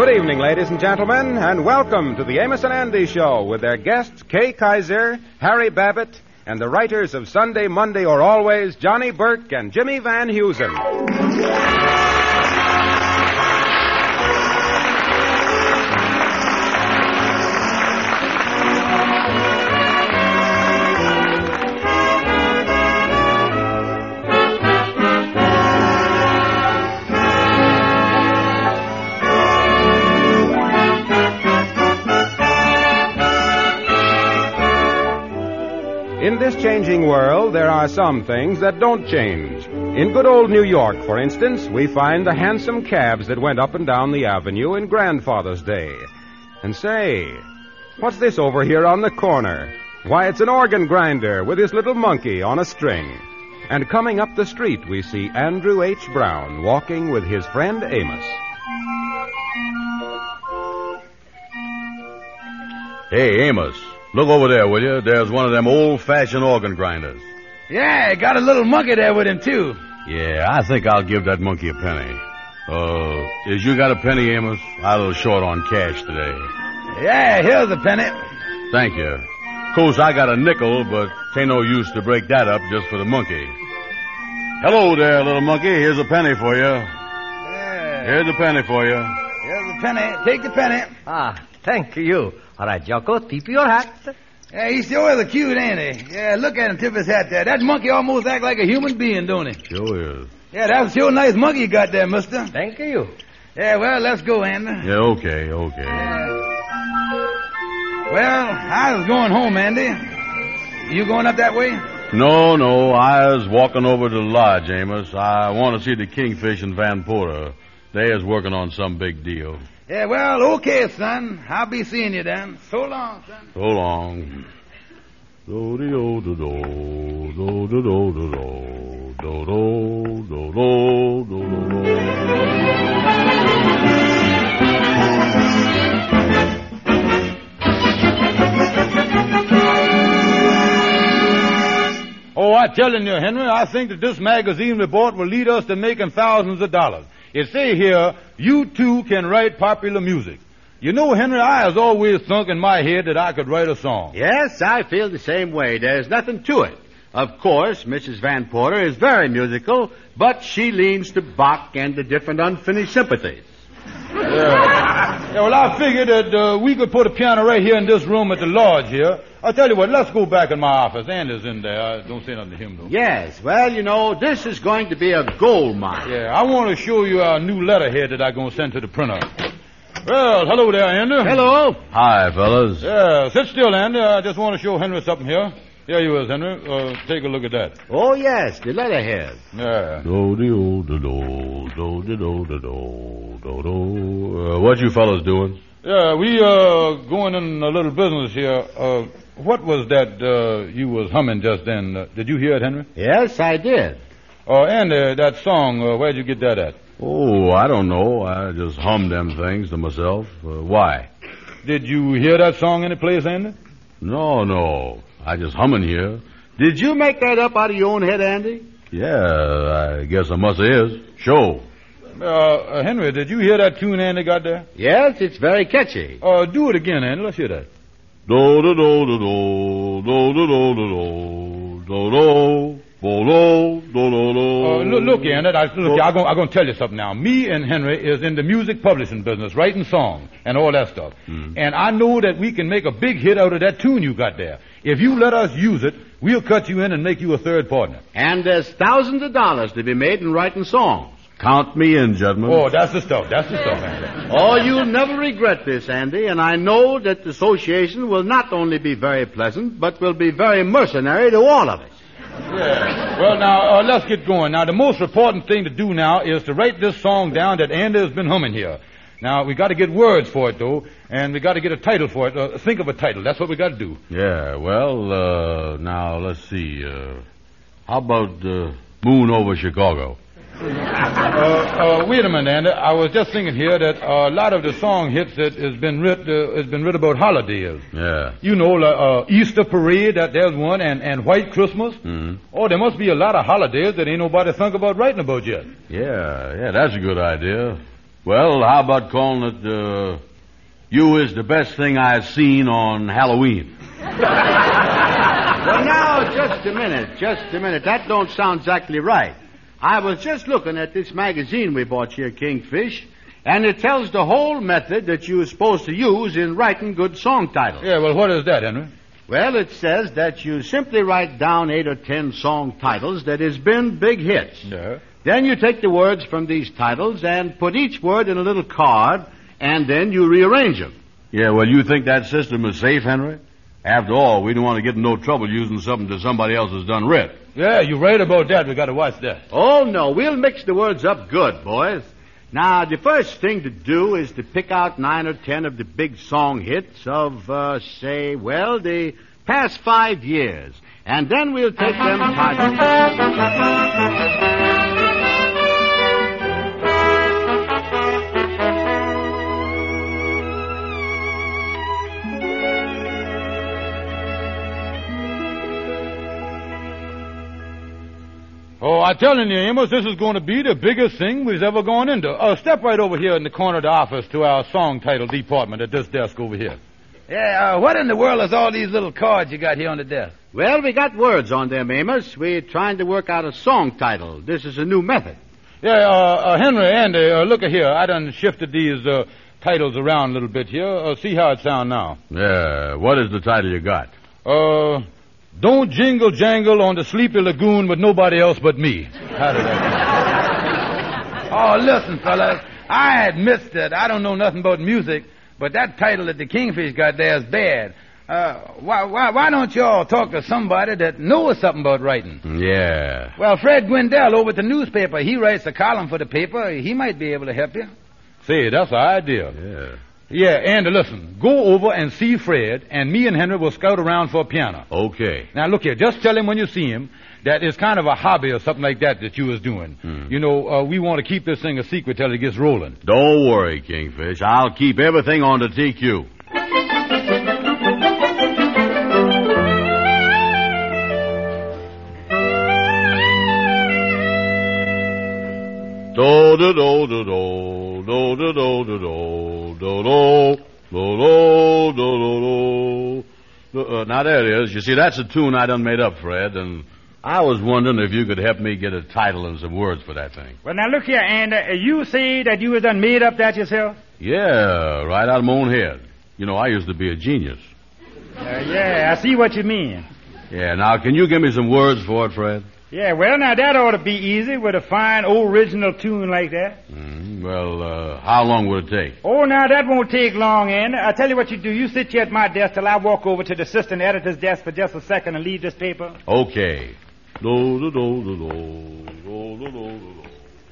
Good evening, ladies and gentlemen, and welcome to the Amos and Andy Show with their guests, Kay Kaiser, Harry Babbitt, and the writers of Sunday, Monday, or Always, Johnny Burke and Jimmy Van Heusen. In this changing world, there are some things that don't change. In good old New York, for instance, we find the handsome cabs that went up and down the avenue in Grandfather's Day. And say, what's this over here on the corner? Why, it's an organ grinder with his little monkey on a string. And coming up the street, we see Andrew H. Brown walking with his friend Amos. Hey, Amos. Look over there, will you? There's one of them old-fashioned organ grinders. Yeah, got a little monkey there with him, too. Yeah, I think I'll give that monkey a penny. Is you got a penny, Amos? I'm a little short on cash today. Yeah, here's a penny. Thank you. Of course, I got a nickel, but ain't no use to break that up just for the monkey. Hello there, little monkey. Here's a penny for you. Yeah. Here's a penny for you. Here's a penny. Take the penny. Ah, thank you. All right, Jocko, tip your hat. Yeah, he sure is a cute, ain't he? Yeah, look at him tip his hat there. That monkey almost act like a human being, don't he? Sure is. Yeah, that's sure nice monkey you got there, mister. Thank you. Yeah, well, let's go, Andy. Yeah, okay. Well, I was going home, Andy. You going up that way? No, I was walking over to the lodge, Amos. I want to see the Kingfish and Van Porter. They is working on some big deal. Yeah, well, okay, son. I'll be seeing you then. So long, son. So long. Do-de-o-do-do, do-do-do-do-do, do-do-do-do-do-do. Oh, I'm telling you, Henry, I think that this magazine report will lead us to making thousands of dollars. It say here, you too can write popular music. You know, Henry, I has always thunk in my head that I could write a song. Yes, I feel the same way. There's nothing to it. Of course, Mrs. Van Porter is very musical, but she leans to Bach and the different unfinished sympathies. Yeah, well, I figured that we could put a piano right here in this room at the lodge here. I'll tell you what, let's go back in my office. Andy's in there. I don't say nothing to him, though. Yes, well, you know, this is going to be a gold mine. Yeah, I want to show you our new letterhead that I'm going to send to the printer. Well, hello there, Andy. Hello. Hi, fellas. Yeah, sit still, Andy. I just want to show Henry something here. Here you is, Henry. Take a look at that. Oh, yes, the letterhead. Yeah. Do-de-o-do-do, do-de-do-do-do, do-do. What you fellas doing? Yeah, we going in a little business here. What was that you was humming just then? Did you hear it, Henry? Yes, I did. Andy, that song, where'd you get that at? Oh, I don't know. I just hummed them things to myself. Why? Did you hear that song any place, Andy? No. I just humming here. Did you make that up out of your own head, Andy? Yeah, I guess I must is. Sure. Henry, did you hear that tune Andy got there? Yes, it's very catchy. Do it again, Andy. Let's hear that. Do-do-do-do-do, do-do-do-do-do, do-do, do-do-do-do-do. Look, Andy, I'm going to tell you something now. Me and Henry is in the music publishing business, writing songs and all that stuff. And I know that we can make a big hit out of that tune you got there. If you let us use it, we'll cut you in and make you a third partner. And there's thousands of dollars to be made in writing songs. Count me in, gentlemen. Oh, that's the stuff, Andy. Oh, you'll never regret this, Andy, and I know that the association will not only be very pleasant, but will be very mercenary to all of us. Yeah. Well, now, let's get going. Now, the most important thing to do now is to write this song down that Andy has been humming here. Now, we got to get words for it, though, and we got to get a title for it. Think of a title. That's what we got to do. Yeah, well, now, let's see. How about Moon Over Chicago? Wait a minute, Andy. I was just thinking here that a lot of the song hits that has been writ about holidays. Yeah. You know, Easter parade, there's one, and White Christmas. Mm-hmm. Oh, there must be a lot of holidays that ain't nobody think about writing about yet. Yeah, that's a good idea. Well, how about calling it, You is the best thing I've seen on Halloween? Well, now, just a minute. That don't sound exactly right. I was just looking at this magazine we bought here, Kingfish, and it tells the whole method that you are supposed to use in writing good song titles. Yeah, well, what is that, Henry? Well, it says that you simply write down 8 or 10 song titles that has been big hits. Yeah. Then you take the words from these titles and put each word in a little card, and then you rearrange them. Yeah, well, you think that system is safe, Henry? After all, we don't want to get in no trouble using something that somebody else has done writ. Yeah, you're right about that. We got to watch that. Oh, no, we'll mix the words up good, boys. Now, the first thing to do is to pick out 9 or 10 of the big song hits of, the past 5 years. And then we'll take them Oh, I'm telling you, Amos, this is going to be the biggest thing we've ever gone into. Step right over here in the corner of the office to our song title department at this desk over here. Yeah, what in the world is all these little cards you got here on the desk? Well, we got words on them, Amos. We're trying to work out a song title. This is a new method. Yeah, Henry, Andy, look at here. I done shifted these titles around a little bit here. See how it sound now. Yeah, what is the title you got? Don't jingle jangle on the sleepy lagoon with nobody else but me. How did that Oh, listen, fellas. I admit that I don't know nothing about music, but that title that the Kingfish got there is bad. Why don't y'all talk to somebody that knows something about writing? Yeah. Well, Fred Gwendell over at the newspaper, he writes a column for the paper. He might be able to help you. See, that's our idea. Yeah. Yeah, Andy, listen. Go over and see Fred, and me and Henry will scout around for a piano. Okay. Now, look here. Just tell him when you see him that it's kind of a hobby or something like that you was doing. You know, we want to keep this thing a secret till it gets rolling. Don't worry, Kingfish. I'll keep everything on the TQ. Do do do do do do do do do do do do do do do. Now there it is. You see, that's a tune I done made up, Fred, and I was wondering if you could help me get a title and some words for that thing. Well, now look here, Andy. You say that you was done made up that yourself? Yeah, right out of my own head. You know, I used to be a genius. Yeah, I see what you mean. Yeah, now can you give me some words for it, Fred? Yeah, well, now that ought to be easy with a fine original tune like that. Well, how long would it take? Oh, now that won't take long, Andy. I'll tell you what you do. You sit here at my desk till I walk over to the assistant editor's desk for just a second and leave this paper. Okay. Do do do do do do do do do.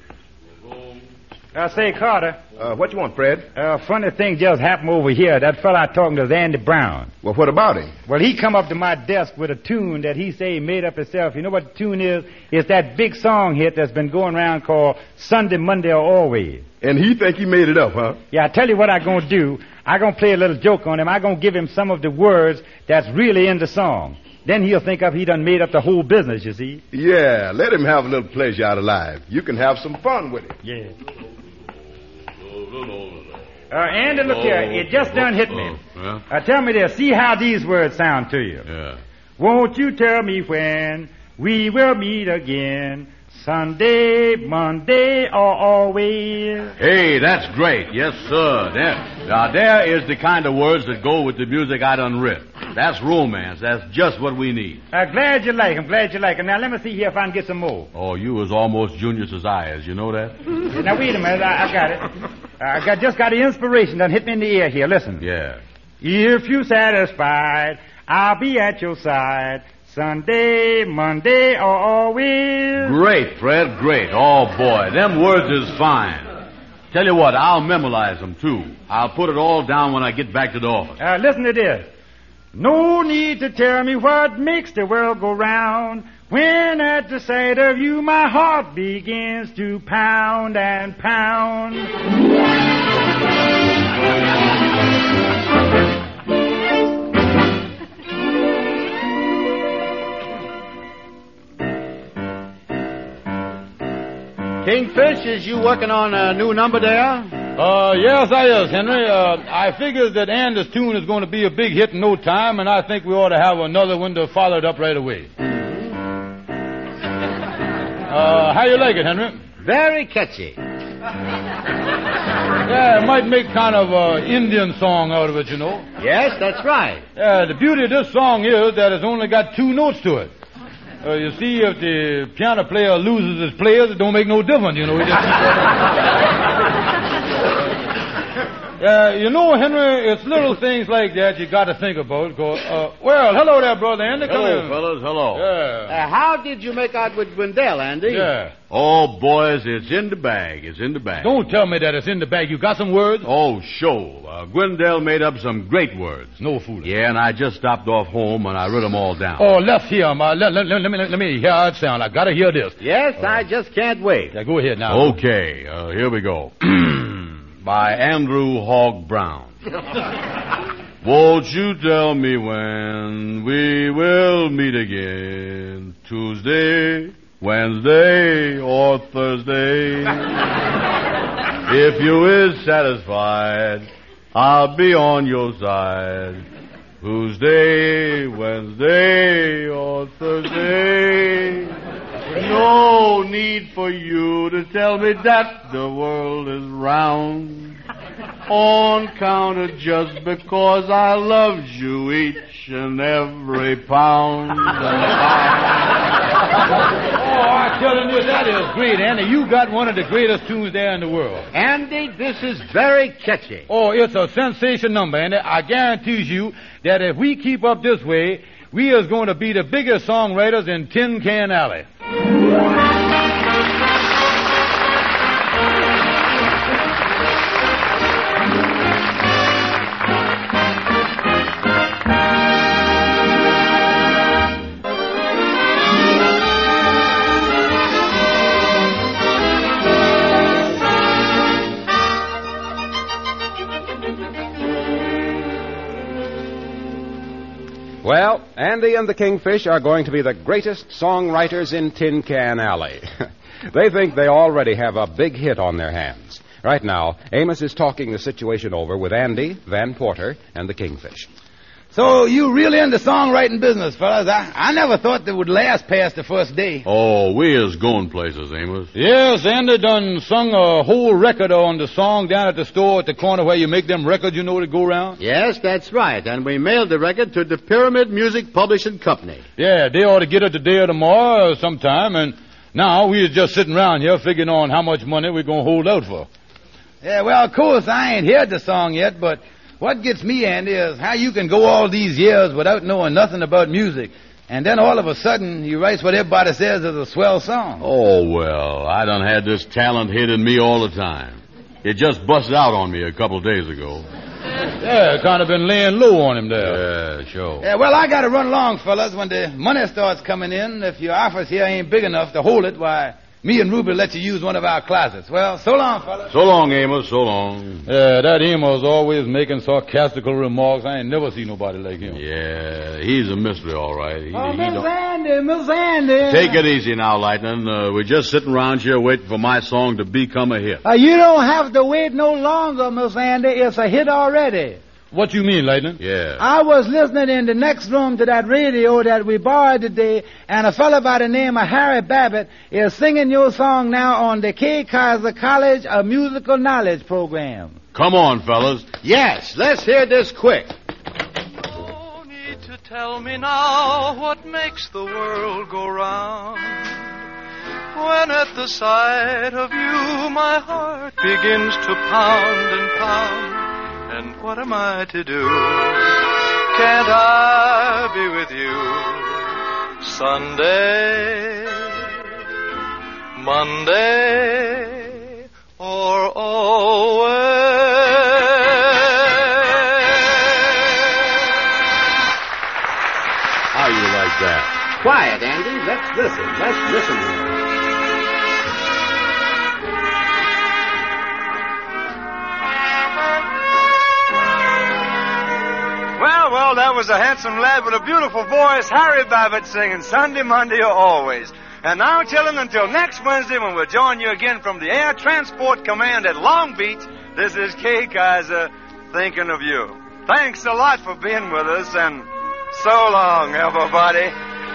Say, Carter. What you want, Fred? Funny thing just happened over here. That fella I talking to is Andy Brown. Well, what about him? Well, he come up to my desk with a tune that he say he made up himself. You know what the tune is? It's that big song hit that's been going around called Sunday, Monday, or Always. And he think he made it up, huh? Yeah, I tell you what I gonna do. I gonna play a little joke on him. I gonna give him some of the words that's really in the song. Then he'll think up he done made up the whole business, you see. Yeah, let him have a little pleasure out of life. You can have some fun with it. Yeah. Andy, look here. It just done hit me. Tell me this. See how these words sound to you. Yeah. Won't you tell me when we will meet again? Sunday, Monday, or always? Hey, that's great. Yes, sir. Now, there is the kind of words that go with the music I done writ. That's romance. That's just what we need. Glad you like 'em. Glad you like 'em. Now, let me see here if I can get some more. Oh, you was almost Junior's as I is. You know that? Now, wait a minute. I got it. I just got the inspiration that hit me in the ear here. Listen. Yeah. If you satisfied, I'll be at your side. Sunday, Monday, or always. Great, Fred, great. Oh, boy, them words is fine. Tell you what, I'll memorize them, too. I'll put it all down when I get back to the office. Listen to this. No need to tell me what makes the world go round. When at the sight of you, my heart begins to pound and pound. Kingfish, is you working on a new number there? Yes, I is, Henry. I figure that Andy's tune is going to be a big hit in no time, and I think we ought to have another one to follow it up right away. How you like it, Henry? Very catchy. Yeah, it might make kind of an Indian song out of it, you know. Yes, that's right. The beauty of this song is that it's only got 2 notes to it. You see, if the piano player loses his players, it don't make no difference, you know. He just you know, Henry, it's little things like that you got to think about. Well, hello there, brother Andy. Come Hello, in. fellas. Hello. Yeah. How did you make out with Wendell, Andy? Yeah. Oh, boys, it's in the bag. It's in the bag. Don't tell me that it's in the bag. You got some words? Oh, sure. Gwendell made up some great words. No fooling. Yeah, and I just stopped off home and I wrote them all down. Oh, let's hear 'em. Let me hear how it sound. I got to hear this. Yes, I just can't wait. Yeah, go ahead now. Okay, here we go. By Andrew Hogg Brown. Won't you tell me when we will meet again? Tuesday, Wednesday, or Thursday? If you is satisfied, I'll be on your side. Tuesday, Wednesday, or Thursday. No need for you to tell me that the world is round. On account of just because I loved you each and every pound. Oh, I'm telling you, that is great, Andy. You got one of the greatest tunes there in the world. Andy, this is very catchy. Oh, it's a sensation number, Andy. I guarantee you that if we keep up this way, we is going to be the biggest songwriters in Tin Can Alley. Well, Andy and the Kingfish are going to be the greatest songwriters in Tin Can Alley. They think they already have a big hit on their hands. Right now, Amos is talking the situation over with Andy, Van Porter, and the Kingfish. So you really in the songwriting business, fellas? I never thought that would last past the first day. Oh, we is going places, Amos. Yes, Andy done sung a whole record on the song down at the store at the corner where you make them records, you know, that go around. Yes, that's right. And we mailed the record to the Pyramid Music Publishing Company. Yeah, they ought to get it today or tomorrow or sometime, and now we is just sitting around here figuring on how much money we're going to hold out for. Yeah, well, of course, I ain't heard the song yet, but what gets me, Andy, is how you can go all these years without knowing nothing about music, and then all of a sudden you write what everybody says is a swell song. Oh, well, I done had this talent hidden me all the time. It just busted out on me a couple days ago. Yeah, kind of been laying low on him there. Yeah, sure. Yeah, well, I got to run along, fellas. When the money starts coming in, if your office here ain't big enough to hold it, why, me and Ruby let you use one of our closets. Well, so long, fellas. So long, Amos, so long. Yeah, that Amos always making sarcastical remarks. I ain't never seen nobody like him. Yeah, he's a mystery, all right. He Miss Andy. Take it easy now, Lightning. We're just sitting around here waiting for my song to become a hit. You don't have to wait no longer, Miss Andy. It's a hit already. What you mean, Lightning? Yeah. I was listening in the next room to that radio that we borrowed today, and a fellow by the name of Harry Babbitt is singing your song now on the K. Kaiser College of Musical Knowledge program. Come on, fellas. Yes, let's hear this quick. No need to tell me now what makes the world go round. When at the sight of you my heart begins to pound and pound. And what am I to do? Can't I be with you Sunday, Monday, or always? How you like that? Quiet, Andy. Let's listen. Here. Well, that was a handsome lad with a beautiful voice, Harry Babbitt, singing Sunday, Monday, or always. And now, children, until next Wednesday when we'll join you again from the Air Transport Command at Long Beach, This is Kay Kaiser thinking of you. Thanks a lot for being with us, and so long, everybody.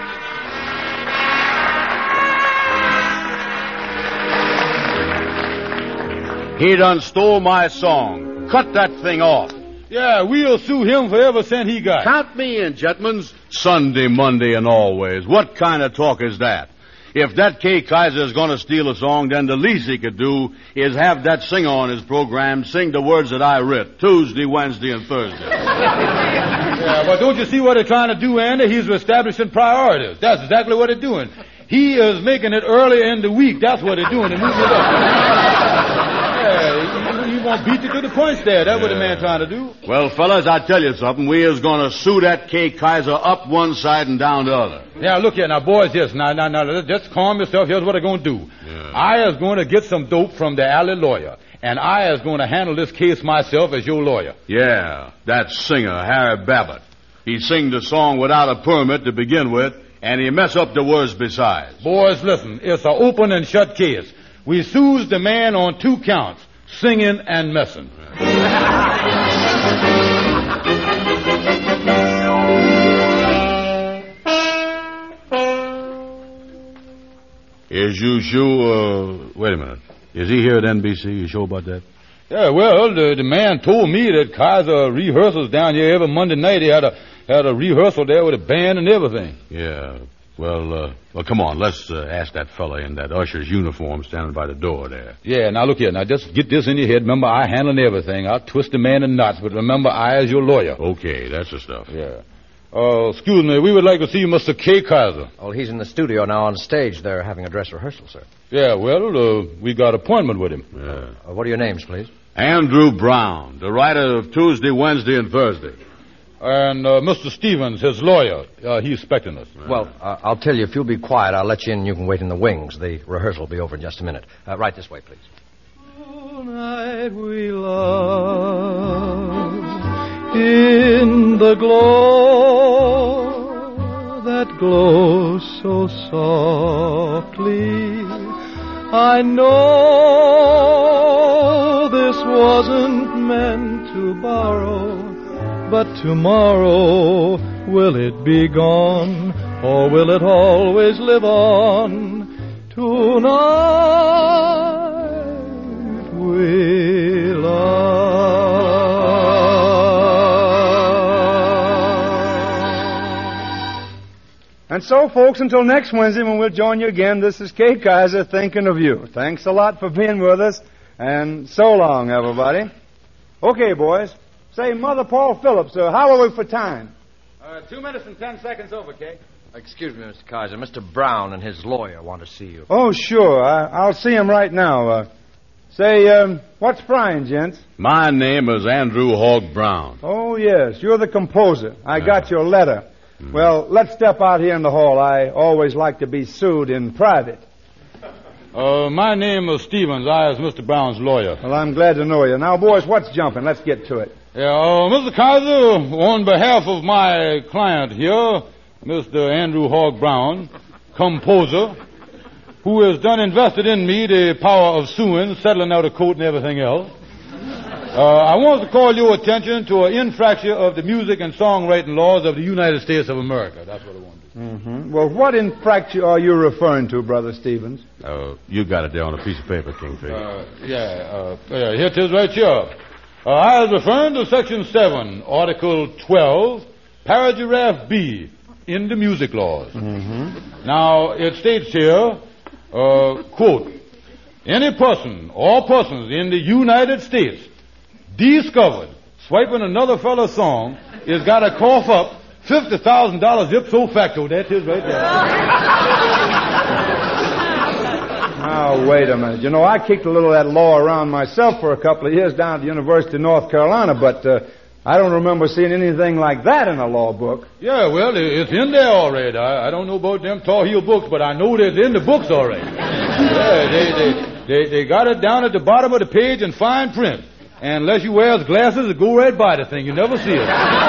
He done stole my song. Cut that thing off. Yeah, we'll sue him for every cent he got. Count me in, gentlemen. Sunday, Monday, and always. What kind of talk is that? If that Kay Kaiser is going to steal a song, then the least he could do is have that singer on his program sing the words that I writ, Tuesday, Wednesday, and Thursday. Yeah, but don't you see what they're trying to do, Andy? He's establishing priorities. That's exactly what they're doing. He is making it earlier in the week. That's what they're doing. They're moving it up. Yeah, he won't beat you to the punch there. That's what the man trying to do. Well, fellas, I tell you something. We is going to sue that Kay Kaiser up one side and down the other. Yeah, look here. Now, boys, yes. Now, just calm yourself. Here's what they're going to do. Yeah. I is going to get some dope from the alley lawyer, and I is going to handle this case myself as your lawyer. Yeah, that singer, Harry Babbitt. He sing the song without a permit to begin with, and he mess up the words besides. Boys, listen. It's an open and shut case. We sues the man on 2 counts, singing and messing. Is you sure, wait a minute. Is he here at NBC? You sure about that? Yeah, well, the man told me that Kaiser rehearsals down here every Monday night. He had a rehearsal there with a band and everything. Yeah. Well, come on. Let's ask that fella in that usher's uniform standing by the door there. Yeah, now look here. Now just get this in your head. Remember, I handling everything. I'll twist the man in knots, but remember, I is your lawyer. Okay, that's the stuff. Yeah. Excuse me. We would like to see Mr. Kay Kaiser. Oh, he's in the studio now on stage. They're having a dress rehearsal, sir. Yeah, well, we got appointment with him. Yeah. What are your names, please? Andrew Brown, the writer of Tuesday, Wednesday, and Thursday. And Mr. Stevens, his lawyer, he's expecting us. Well, I'll tell you, if you'll be quiet, I'll let you in and you can wait in the wings. The rehearsal will be over in just a minute. Right this way, please. Tonight we love in the glow that glows so softly. I know this wasn't meant to borrow, but tomorrow, will it be gone, or will it always live on? Tonight we love. And so, folks, until next Wednesday when we'll join you again, this is Kay Kaiser thinking of you. Thanks a lot for being with us, and so long, everybody. Okay, boys. Say, Mother Paul Phillips, how are we for time? 2 minutes and 10 seconds over, Kay. Excuse me, Mr. Kaiser. Mr. Brown and his lawyer want to see you. Oh, sure. I'll see him right now. Say, what's frying, gents? My name is Andrew Hogg Brown. Oh, yes. You're the composer. I got your letter. Well, let's step out here in the hall. I always like to be sued in private. My name is Stevens. I is Mr. Brown's lawyer. Well, I'm glad to know you. Now, boys, what's jumping? Let's get to it. Yeah, Mr. Kaiser, on behalf of my client here, Mr. Andrew Hogg Brown, composer, who has done invested in me the power of suing, settling out a court and everything else, I want to call your attention to an infraction of the music and songwriting laws of the United States of America. That's what I want to do. Mm-hmm. Well, what infraction are you referring to, Brother Stevens? You got it there on a piece of paper, Kingfish. Here it is right here. I was referring to Section 7, Article 12, Paragraph B, in the music laws. Mm-hmm. Now, it states here, quote, any person or persons in the United States discovered swiping another fellow's song is got to cough up $50,000 ipso facto. That is right there. Now, wait a minute. You know, I kicked a little of that law around myself for a couple of years down at the University of North Carolina, but I don't remember seeing anything like that in a law book. Yeah, well, it's in there all right. I don't know about them tall heel books, but I know it's in the books all right. Yeah, they got it down at the bottom of the page in fine print. And unless you wear glasses, it go right by the thing. You never see it.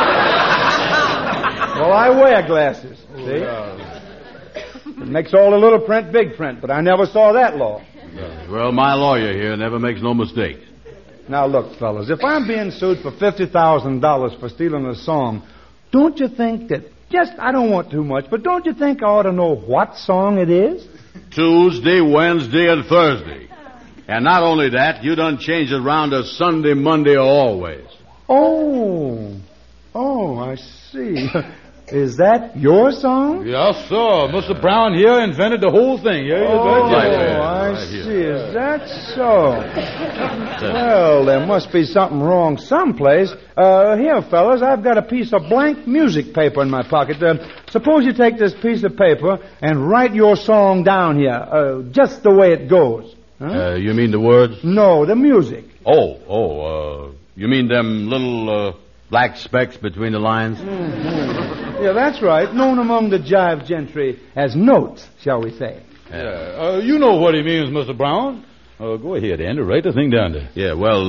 Well, I wear glasses, see? It makes all the little print big print, but I never saw that law. Well, my lawyer here never makes no mistakes. Now, look, fellas, if I'm being sued for $50,000 for stealing a song, don't you think that, I don't want too much, but don't you think I ought to know what song it is? Tuesday, Wednesday, and Thursday. And not only that, you done changed it around to Sunday, Monday, or always. Oh, I see. Is that your song? Yes, sir. Mr. Brown here invented the whole thing. Yeah, I see. Is that so? Well, there must be something wrong someplace. Here, fellas, I've got a piece of blank music paper in my pocket. Suppose you take this piece of paper and write your song down here, just the way it goes. Huh? You mean the words? No, the music. You mean them little black specks between the lines? Mm-hmm. Yeah, that's right. Known among the jive gentry as notes, shall we say. Yeah. You know what he means, Mr. Brown. Go ahead, Andy. Write the thing down there. Yeah, well,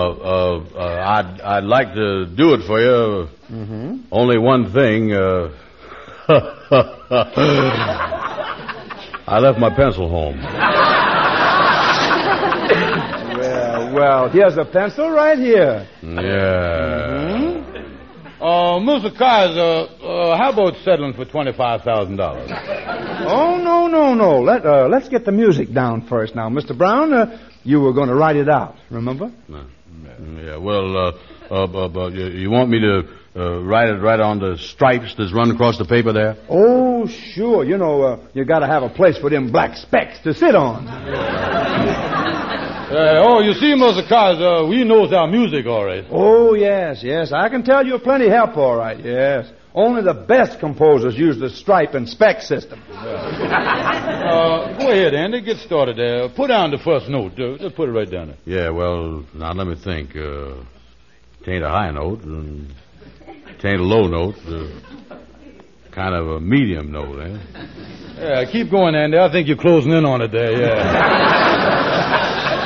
I'd like to do it for you. Mm-hmm. Only one thing. I left my pencil home. Well, here's a pencil right here. Yeah. Mm-hmm. Mr. Kaiser, how about settling for $25,000? Oh, no. Let's get the music down first now. Mr. Brown, you were going to write it out, remember? Yeah, well, you want me to write it right on the stripes that's run across the paper there? Oh, sure. You know, you got to have a place for them black specks to sit on. You see, Mr. Kaiser, we knows our music all right. Oh, yes. I can tell you plenty help, all right, yes. Only the best composers use the stripe and speck system. Go ahead, Andy. Get started there. Put down the first note. Just put it right down there. Yeah, well, now let me think. It ain't a high note, and it ain't a low note. Kind of a medium note, eh? Yeah, keep going, Andy. I think you're closing in on it there, yeah.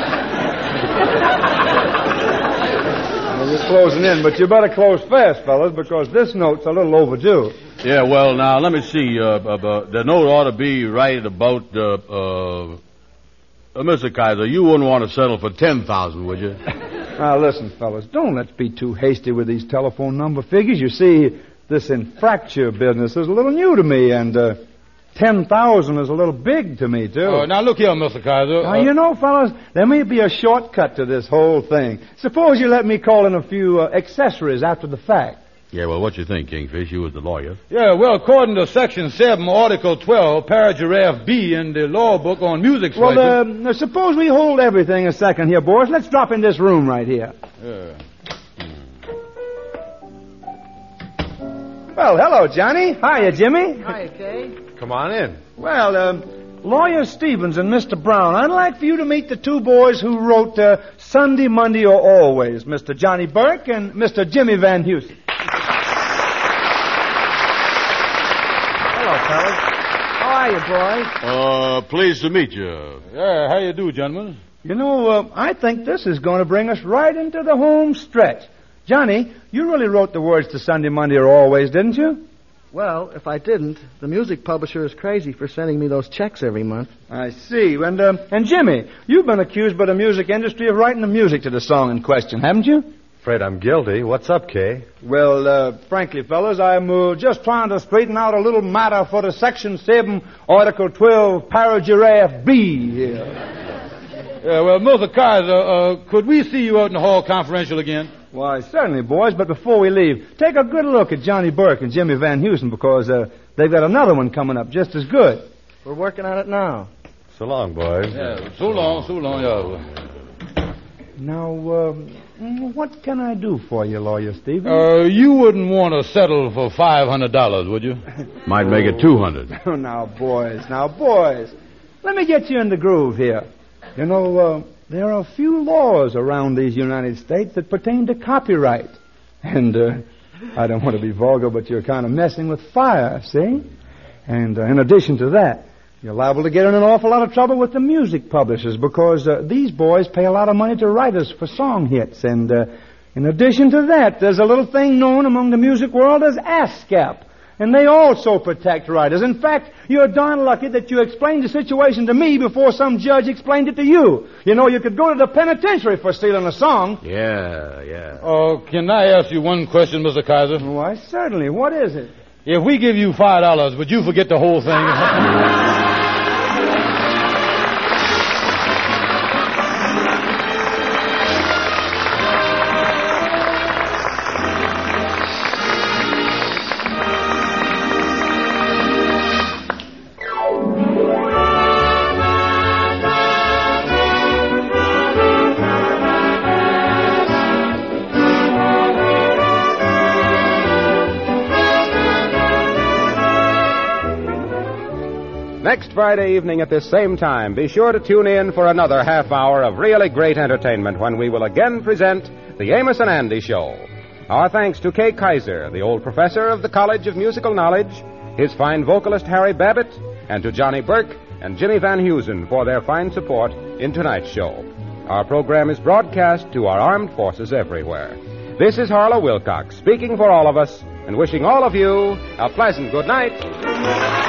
You're closing in, but you better close fast, fellas, because this note's a little overdue. Yeah, well, now, let me see. The note ought to be right about, Mr. Kaiser, you wouldn't want to settle for $10,000, would you? Now, listen, fellas, don't let's be too hasty with these telephone number figures. You see, this infracture business is a little new to me, and, 10,000 is a little big to me, too. Now, look here, Mr. Kaiser. Now, you know, fellas, there may be a shortcut to this whole thing. Suppose you let me call in a few accessories after the fact. Yeah, well, what you think, Kingfish? You was the lawyer. Yeah, well, according to Section 7, Article 12, Paragraph B in the law book on music slices... Well, suppose we hold everything a second here, boys. Let's drop in this room right here. Yeah. Well, hello, Johnny. Hiya, Jimmy. Hiya, Kay. Come on in. Well, Lawyer Stevens and Mr. Brown, I'd like for you to meet the two boys who wrote Sunday, Monday, or Always, Mr. Johnny Burke and Mr. Jimmy Van Heusen. Hello, fellas. How are you, boys? Pleased to meet you. Yeah, how you do, gentlemen? You know, I think this is going to bring us right into the home stretch. Johnny, you really wrote the words to Sunday, Monday, or Always, didn't you? Well, if I didn't, the music publisher is crazy for sending me those checks every month. I see. And Jimmy, you've been accused by the music industry of writing the music to the song in question, haven't you? Afraid I'm guilty. What's up, Kay? Well, frankly, fellas, I'm just trying to straighten out a little matter for the Section 7, Article 12, Paragraph B here. Yeah, well, Mr. Kaiser, could we see you out in the hall confidential again? Why, certainly, boys, but before we leave, take a good look at Johnny Burke and Jimmy Van Heusen, because they've got another one coming up just as good. We're working on it now. So long, boys. Yeah, so long, yeah. Now, what can I do for you, Lawyer Stevens? You wouldn't want to settle for $500, would you? Might make it $200. Now, boys. Let me get you in the groove here. You know, there are a few laws around these United States that pertain to copyright. And I don't want to be vulgar, but you're kind of messing with fire, see? And in addition to that, you're liable to get in an awful lot of trouble with the music publishers because these boys pay a lot of money to writers for song hits. And in addition to that, there's a little thing known among the music world as ASCAP. And they also protect writers. In fact, you're darn lucky that you explained the situation to me before some judge explained it to you. You know, you could go to the penitentiary for stealing a song. Yeah. Oh, can I ask you one question, Mr. Kaiser? Why, certainly. What is it? If we give you $5, would you forget the whole thing? Next Friday evening at this same time, be sure to tune in for another half hour of really great entertainment when we will again present the Amos and Andy Show. Our thanks to Kay Kaiser, the old professor of the College of Musical Knowledge, his fine vocalist Harry Babbitt, and to Johnny Burke and Jimmy Van Heusen for their fine support in tonight's show. Our program is broadcast to our armed forces everywhere. This is Harlow Wilcox speaking for all of us and wishing all of you a pleasant good night.